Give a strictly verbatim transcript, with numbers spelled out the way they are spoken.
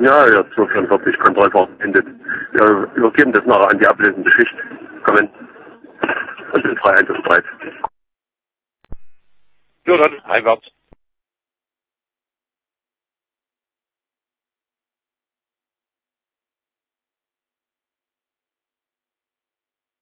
Ja, ja, so vierundvierzig Kontrollfahrt endet. Wir übergeben das nachher an die ablösende Schicht. Kommen. Und sind frei einsatzbereit. Ja, dann heimwärts.